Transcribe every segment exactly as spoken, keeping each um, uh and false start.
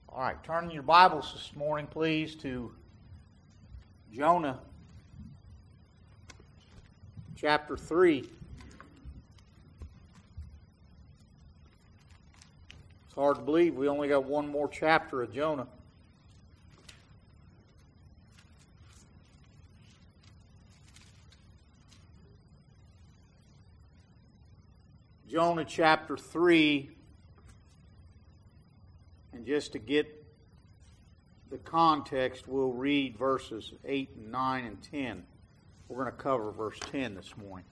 All right, turn in your Bibles this morning, please, to Jonah chapter three. It's hard to believe we only got one more chapter of Jonah. Jonah chapter three, and just to get the context, we'll read verses eight and nine and ten. We're going to cover verse ten this morning.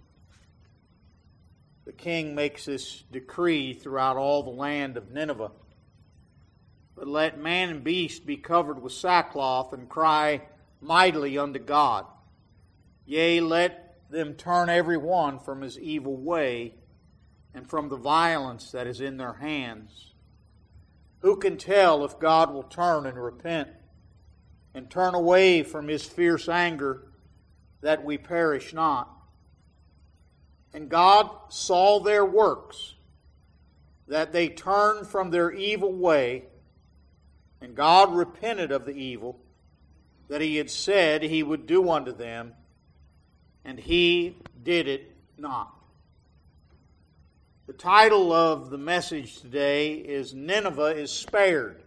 The king makes this decree throughout all the land of Nineveh. But let man and beast be covered with sackcloth and cry mightily unto God. Yea, let them turn every one from his evil way and from the violence that is in their hands. Who can tell if God will turn and repent and turn away from His fierce anger that we perish not? And God saw their works, that they turned from their evil way, and God repented of the evil that He had said He would do unto them, and He did it not. The title of the message today is Nineveh is Spared.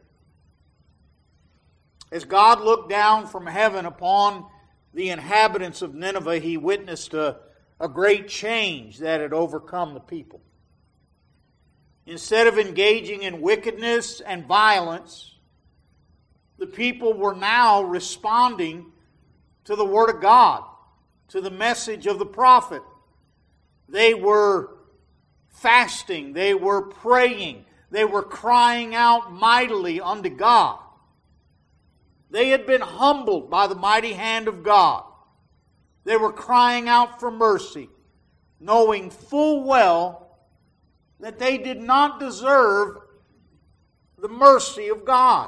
As God looked down from heaven upon the inhabitants of Nineveh, He witnessed a, a great change that had overcome the people. Instead of engaging in wickedness and violence, the people were now responding to the Word of God, to the message of the prophet. They were fasting, they were praying, they were crying out mightily unto God. They had been humbled by the mighty hand of God. They were crying out for mercy, knowing full well that they did not deserve the mercy of God.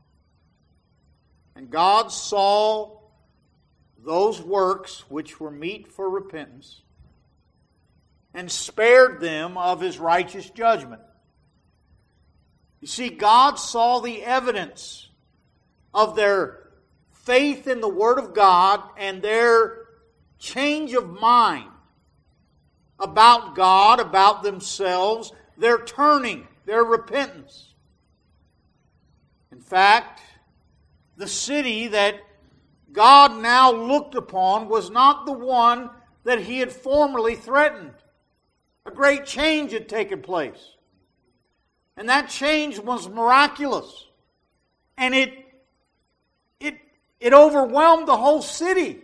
And God saw those works which were meet for repentance, and spared them of His righteous judgment. You see, God saw the evidence of their faith in the Word of God and their change of mind about God, about themselves, their turning, their repentance. In fact, the city that God now looked upon was not the one that He had formerly threatened. A great change had taken place. And that change was miraculous. And it, it, it overwhelmed the whole city.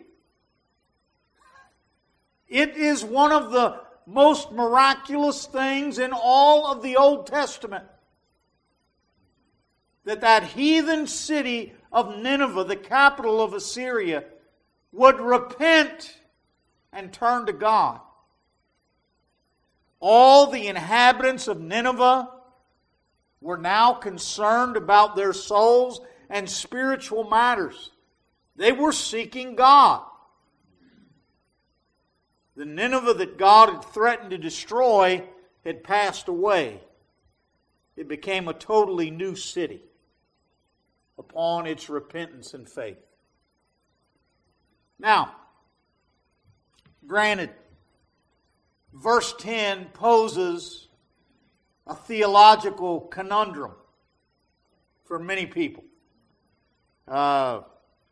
It is one of the most miraculous things in all of the Old Testament, that that heathen city of Nineveh, the capital of Assyria, would repent and turn to God. All the inhabitants of Nineveh were now concerned about their souls and spiritual matters. They were seeking God. The Nineveh that God had threatened to destroy had passed away. It became a totally new city upon its repentance and faith. Now, granted, verse ten poses a theological conundrum for many people. Uh,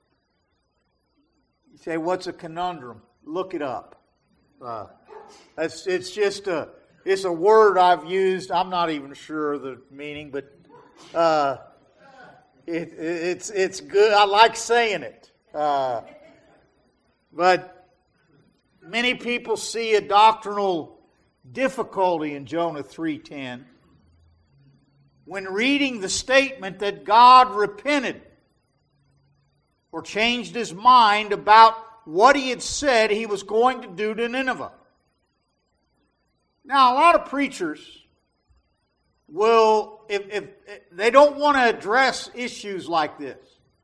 you say, what's a conundrum? Look it up. Uh, it's, it's just a, it's a word I've used. I'm not even sure of the meaning, but uh, it, it's, it's good. I like saying it. Uh, but many people see a doctrinal difficulty in Jonah three ten when reading the statement that God repented or changed His mind about what He had said He was going to do to Nineveh. Now, a lot of preachers will, if, if, if they don't want to address issues like this.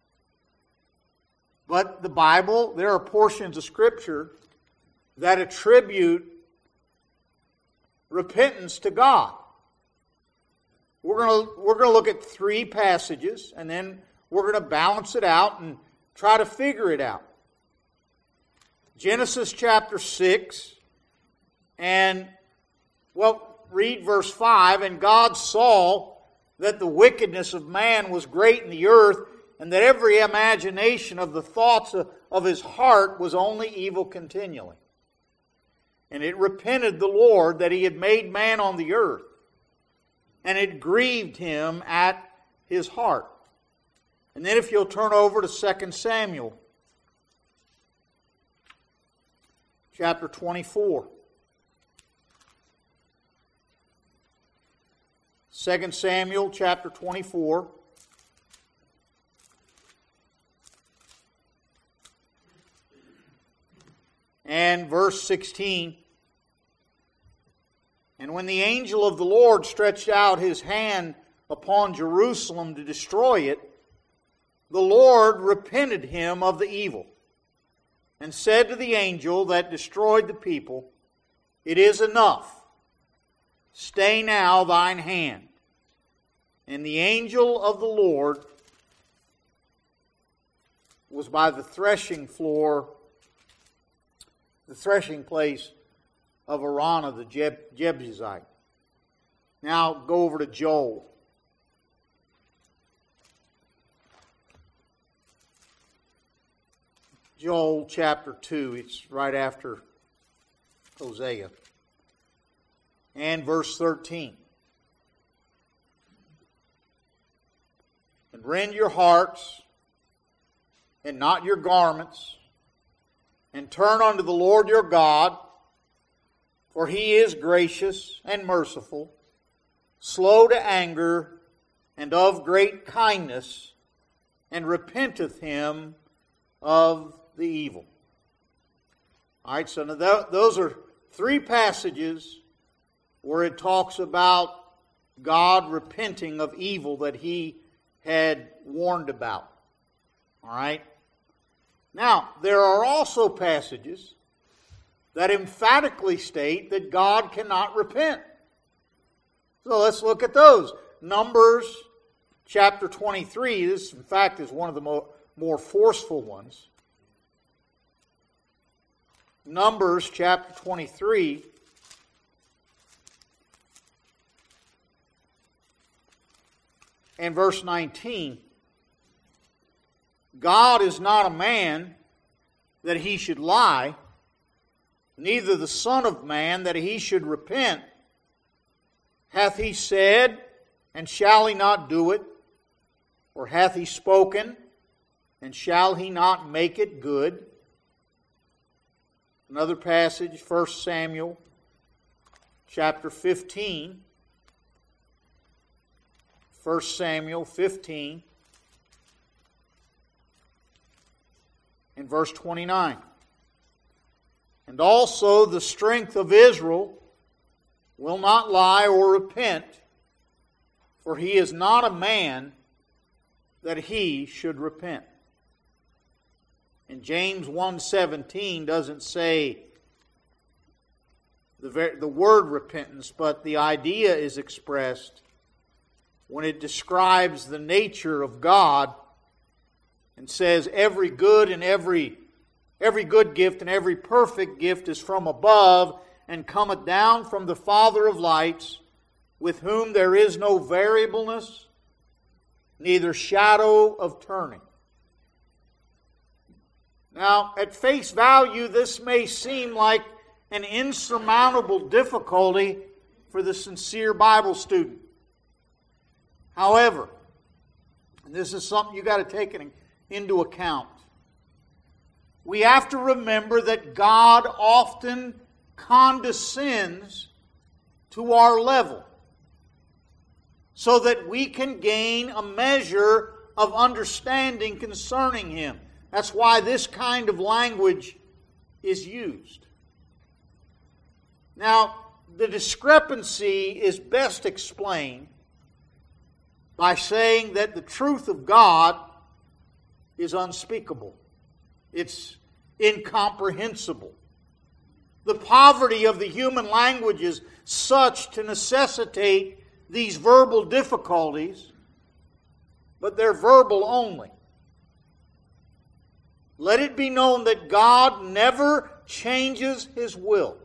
But the Bible, there are portions of Scripture that attribute repentance to God. we're going to we're going to look at three passages, and then we're going to balance it out and try to figure it out. Genesis chapter six, and, well, read verse five. And God saw that the wickedness of man was great in the earth, and that every imagination of the thoughts of, of his heart was only evil continually. And it repented the Lord that he had made man on the earth, and it grieved him at his heart. And then if you'll turn over to Second Samuel, chapter twenty-four. Second Samuel, chapter twenty-four. And verse sixteen. And when the angel of the Lord stretched out his hand upon Jerusalem to destroy it, the Lord repented him of the evil, and said to the angel that destroyed the people, It is enough. Stay now thine hand. And the angel of the Lord was by the threshing floor, the threshing place of Araunah the Jeb- Jebusite. Now go over to Joel. Joel chapter two. It's right after Hosea. And verse thirteen. And rend your hearts, and not your garments, and turn unto the Lord your God, for he is gracious and merciful, slow to anger, and of great kindness, and repenteth him of the evil. All right, so now those are three passages where it talks about God repenting of evil that he had warned about. All right? Now, there are also passages that emphatically state that God cannot repent. So let's look at those. Numbers chapter twenty-three, this in fact is one of the more, more forceful ones. Numbers chapter twenty-three. And verse nineteen. God is not a man that he should lie, neither the Son of Man that he should repent. Hath he said, and shall he not do it? Or hath he spoken, and shall he not make it good? Another passage, First Samuel chapter fifteen. First Samuel fifteen. In verse twenty-nine. And also the strength of Israel will not lie or repent, for he is not a man that he should repent. And James one seventeen doesn't say the, ver- the word repentance, but the idea is expressed when it describes the nature of God and says every good and every every good gift and every perfect gift is from above and cometh down from the Father of lights, with whom there is no variableness, neither shadow of turning. Now, at face value, this may seem like an insurmountable difficulty for the sincere Bible student. However, and this is something you've got to take into account, we have to remember that God often condescends to our level so that we can gain a measure of understanding concerning Him. That's why this kind of language is used. Now, the discrepancy is best explained by saying that the truth of God is unspeakable. It's incomprehensible. The poverty of the human language is such to necessitate these verbal difficulties, but they're verbal only. Let it be known that God never changes His will.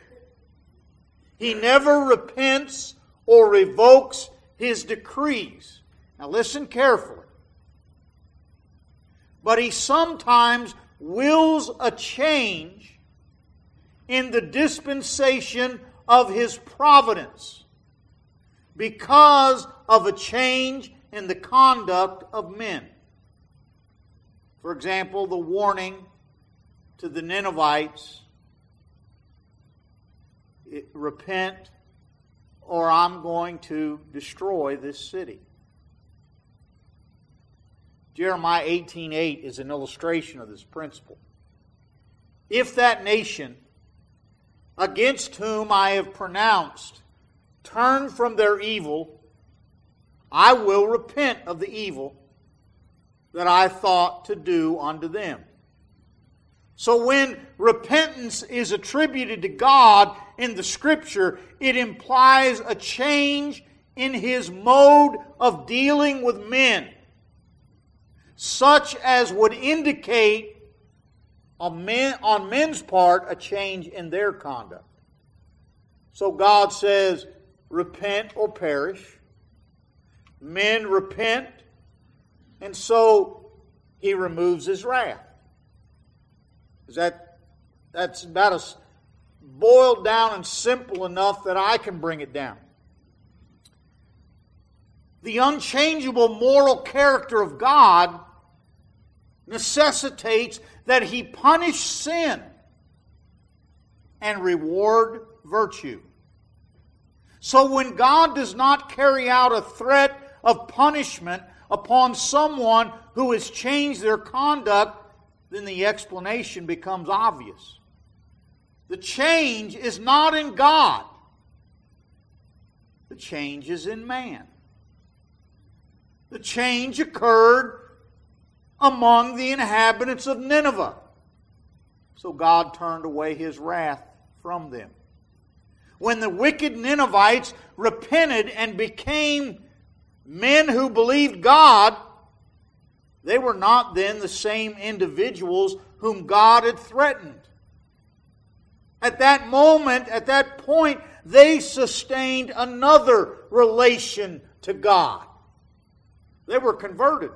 He never repents or revokes His decrees. Now listen carefully. But He sometimes wills a change in the dispensation of His providence because of a change in the conduct of men. For example, the warning to the Ninevites, repent or I'm going to destroy this city. Jeremiah eighteen eight is an illustration of this principle. If that nation against whom I have pronounced turn from their evil, I will repent of the evil that I thought to do unto them. So when repentance is attributed to God in the Scripture, it implies a change in His mode of dealing with men, such as would indicate on, men, on men's part a change in their conduct. So God says, repent or perish. Men repent, and so He removes His wrath. Is that that's about as boiled down and simple enough that I can bring it down. The unchangeable moral character of God necessitates that He punish sin and reward virtue. So when God does not carry out a threat of punishment upon someone who has changed their conduct, then the explanation becomes obvious. The change is not in God. The change is in man. The change occurred among the inhabitants of Nineveh. So God turned away His wrath from them. When the wicked Ninevites repented and became men who believed God, they were not then the same individuals whom God had threatened. At that moment, at that point, they sustained another relation to God. They were converted.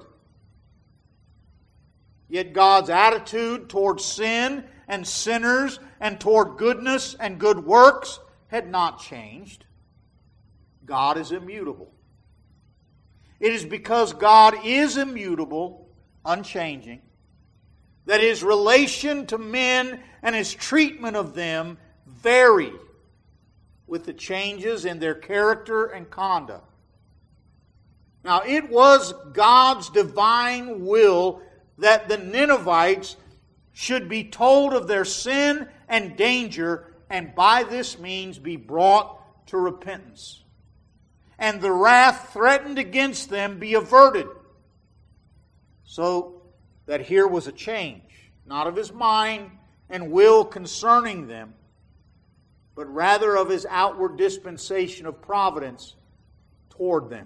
Yet God's attitude toward sin and sinners and toward goodness and good works had not changed. God is immutable. It is because God is immutable, unchanging, that His relation to men and His treatment of them vary with the changes in their character and conduct. Now, it was God's divine will that the Ninevites should be told of their sin and danger, and by this means be brought to repentance, and the wrath threatened against them be averted. So that here was a change, not of His mind and will concerning them, but rather of His outward dispensation of providence toward them.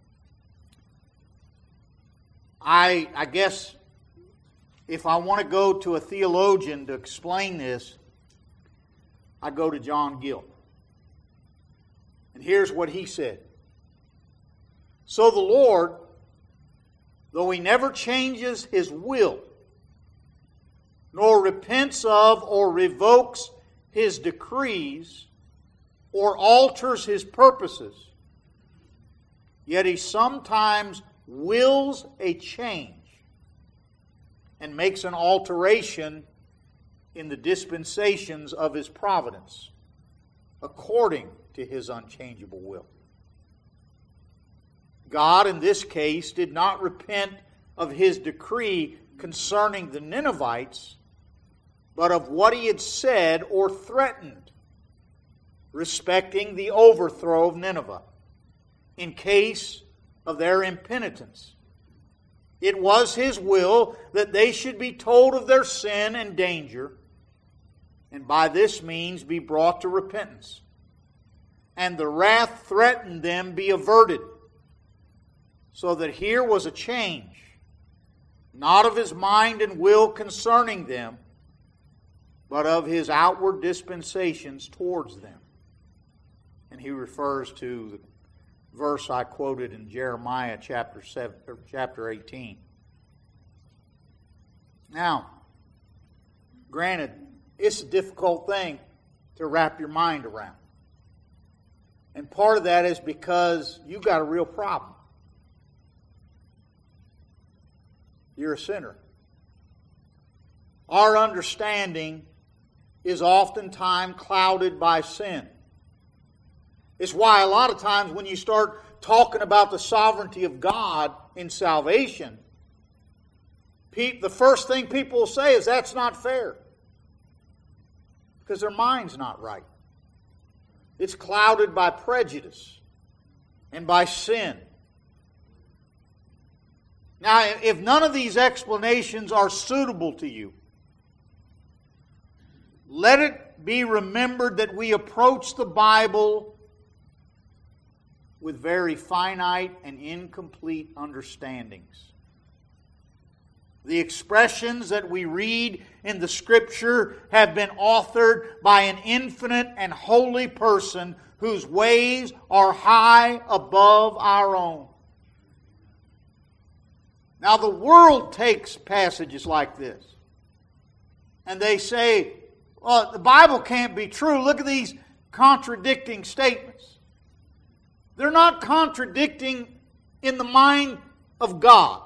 I, I guess if I want to go to a theologian to explain this, I go to John Gill. And here's what he said. So the Lord, though He never changes His will, nor repents of or revokes His decrees, or alters His purposes, yet He sometimes wills a change and makes an alteration in the dispensations of His providence, according to His unchangeable will. God, in this case, did not repent of His decree concerning the Ninevites, but of what He had said or threatened respecting the overthrow of Nineveh, in case of their impenitence. It was His will that they should be told of their sin and danger, and by this means be brought to repentance. and the wrath threatened them be averted. So that here was a change, not of his mind and will concerning them, but of his outward dispensations towards them. And he refers to the verse I quoted in Jeremiah chapter seven, or chapter eighteen. Now, granted, it's a difficult thing to wrap your mind around. And part of that is because you've got a real problem. You're a sinner. Our understanding is oftentimes clouded by sin. It's why a lot of times when you start talking about the sovereignty of God in salvation, the first thing people will say is that's not fair. Because their mind's not right. It's clouded by prejudice and by sin. Now, if none of these explanations are suitable to you, let it be remembered that we approach the Bible with very finite and incomplete understandings. The expressions that we read in the Scripture have been authored by an infinite and holy person whose ways are high above our own. Now, the world takes passages like this, and they say, well, the Bible can't be true. Look at these contradicting statements. They're not contradicting in the mind of God.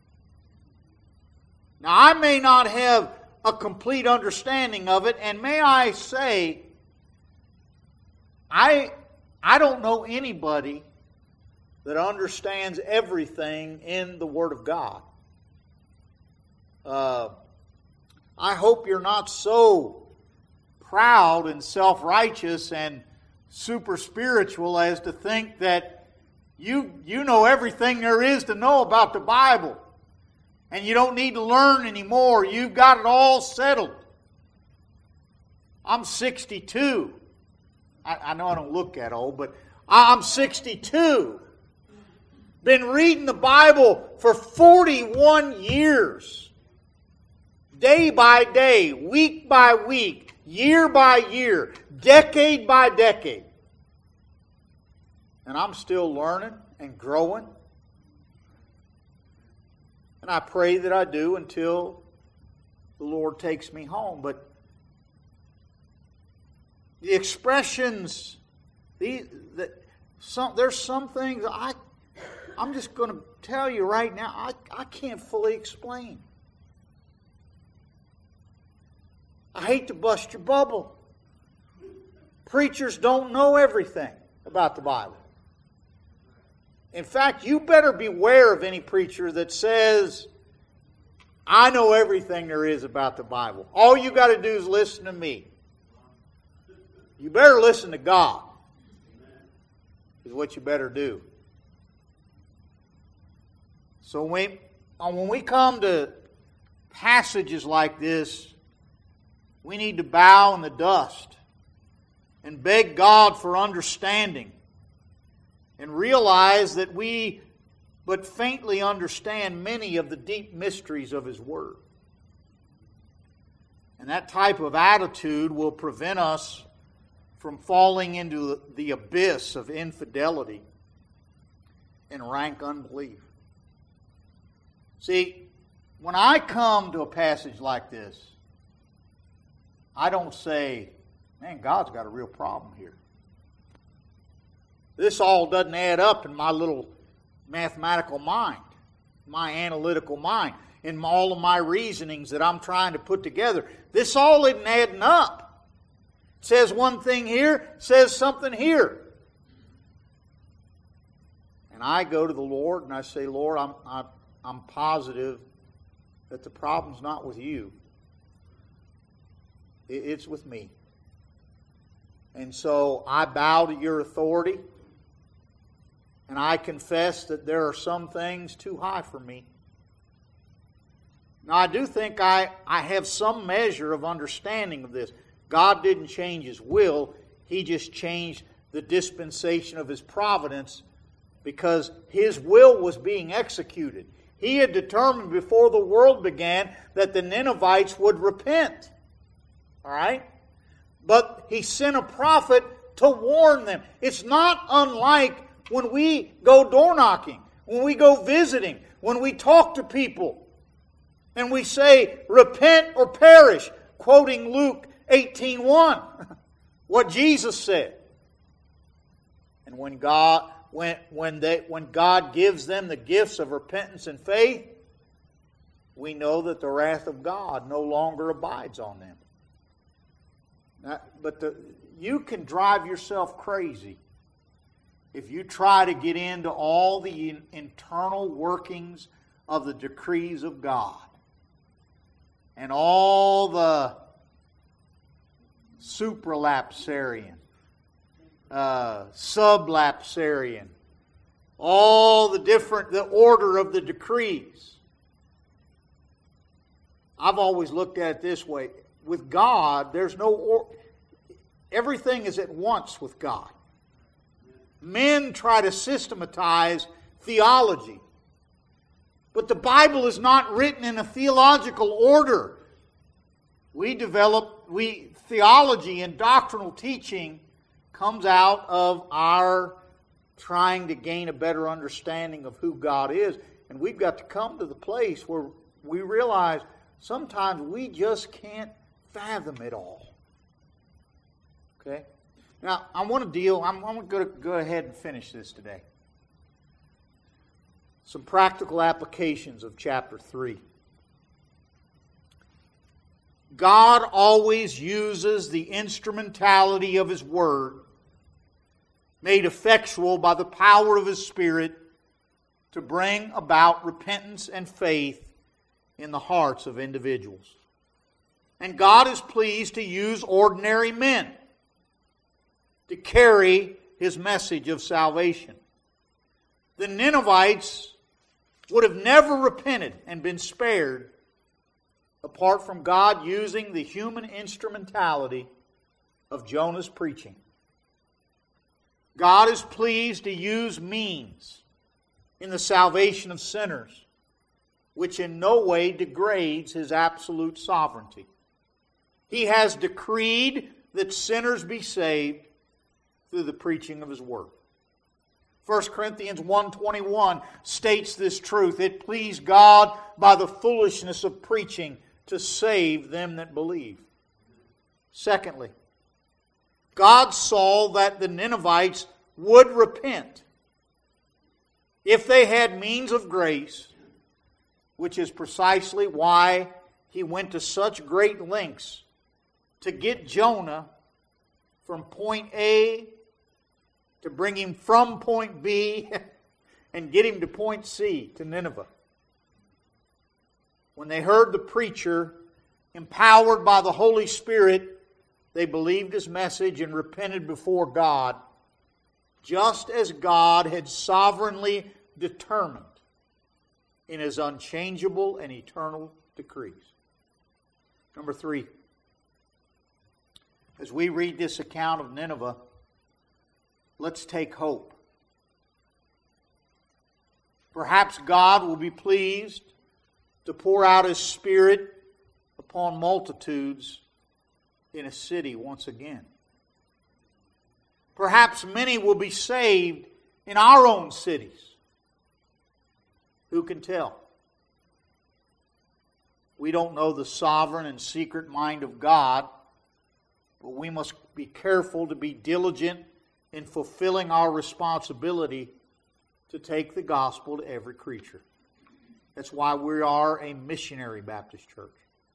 Now, I may not have a complete understanding of it, and may I say, I, I don't know anybody that understands everything in the Word of God. Uh, I hope you're not so proud and self-righteous and super spiritual as to think that you, you know everything there is to know about the Bible. And you don't need to learn anymore. You've got it all settled. I'm sixty-two. I, I know I don't look that old, but I'm sixty-two. Been reading the Bible for forty-one years. Day by day, week by week, year by year, decade by decade. And I'm still learning and growing. And I pray that I do until the Lord takes me home. But the expressions, the, the, some, there's some things I, I'm just going to tell you right now, I, I can't fully explain. I hate to bust your bubble. Preachers don't know everything about the Bible. In fact, you better beware of any preacher that says, I know everything there is about the Bible. All you got to do is listen to me. You better listen to God, is what you better do. So when, when we come to passages like this, we need to bow in the dust and beg God for understanding. And realize that we but faintly understand many of the deep mysteries of His Word. And that type of attitude will prevent us from falling into the abyss of infidelity and rank unbelief. See, when I come to a passage like this, I don't say, man, God's got a real problem here. This all doesn't add up in my little mathematical mind, my analytical mind, in all of my reasonings that I'm trying to put together. This all isn't adding up. It says one thing here, says something here. And I go to the Lord and I say, Lord, I'm, I'm, I'm positive that the problem's not with you. It's with me. And so I bow to your authority. And I confess that there are some things too high for me. Now, I do think I, I have some measure of understanding of this. God didn't change His will. He just changed the dispensation of His providence because His will was being executed. He had determined before the world began that the Ninevites would repent. All right? But He sent a prophet to warn them. It's not unlike when we go door knocking, when we go visiting, when we talk to people, and we say, repent or perish, quoting Luke eighteen one, what Jesus said. And when God when when they when God gives them the gifts of repentance and faith, we know that the wrath of God no longer abides on them. Now, but the, you can drive yourself crazy if you try to get into all the in, internal workings of the decrees of God and all the supralapsarian, uh, sublapsarian, all the different, the order of the decrees. I've always looked at it this way. With God, there's no, or, everything is at once with God. Men try to systematize theology. But the Bible is not written in a theological order. We develop, we theology and doctrinal teaching comes out of our trying to gain a better understanding of who God is. And we've got to come to the place where we realize sometimes we just can't fathom it all. Okay? Now, I want to deal, I'm, I'm going to go ahead and finish this today. Some practical applications of chapter three. God always uses the instrumentality of His Word, made effectual by the power of His Spirit, to bring about repentance and faith in the hearts of individuals. And God is pleased to use ordinary men to carry His message of salvation. The Ninevites would have never repented and been spared apart from God using the human instrumentality of Jonah's preaching. God is pleased to use means in the salvation of sinners, which in no way degrades His absolute sovereignty. He has decreed that sinners be saved through the preaching of His Word. First Corinthians one twenty-one states this truth. It pleased God by the foolishness of preaching to save them that believe. Secondly, God saw that the Ninevites would repent if they had means of grace, which is precisely why He went to such great lengths to get Jonah from point A to bring him from point B and get him to point C, to Nineveh. When they heard the preacher, empowered by the Holy Spirit, they believed his message and repented before God, just as God had sovereignly determined in His unchangeable and eternal decrees. Number three, as we read this account of Nineveh, let's take hope. Perhaps God will be pleased to pour out His Spirit upon multitudes in a city once again. Perhaps many will be saved in our own cities. Who can tell? We don't know the sovereign and secret mind of God, but we must be careful to be diligent in fulfilling our responsibility to take the gospel to every creature. That's why we are a missionary Baptist church.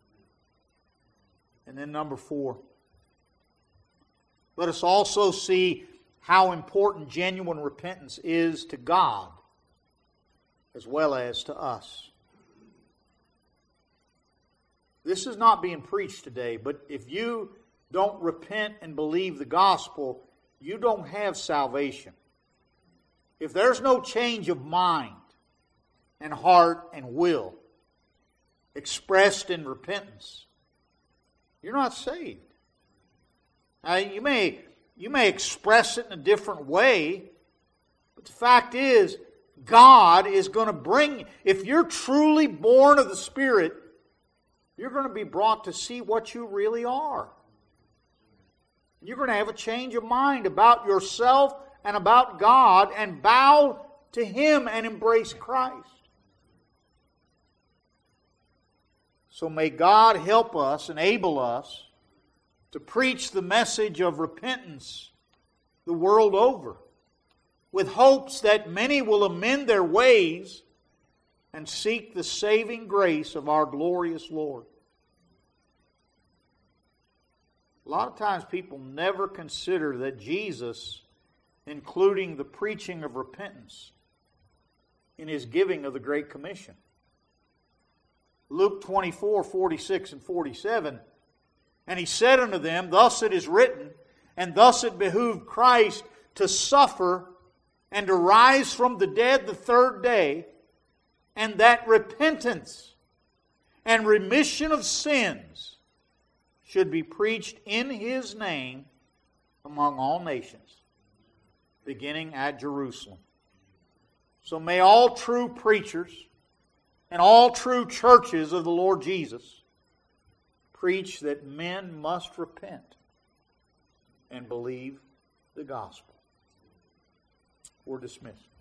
And then number four, let us also see how important genuine repentance is to God as well as to us. This is not being preached today, but if you don't repent and believe the gospel, you don't have salvation. If there's no change of mind and heart and will expressed in repentance, you're not saved. Now, you may You may express it in a different way, but the fact is, God is going to bring, if you're truly born of the Spirit, you're going to be brought to see what you really are. You're going to have a change of mind about yourself and about God and bow to Him and embrace Christ. So may God help us, enable us to preach the message of repentance the world over, with hopes that many will amend their ways and seek the saving grace of our glorious Lord. A lot of times people never consider that Jesus, including the preaching of repentance in His giving of the Great Commission. Luke twenty-four, forty-six and forty-seven, and He said unto them, Thus it is written, and thus it behooved Christ to suffer and to rise from the dead the third day, and that repentance and remission of sins should be preached in His name among all nations, beginning at Jerusalem. So may all true preachers and all true churches of the Lord Jesus preach that men must repent and believe the gospel. We're dismissed.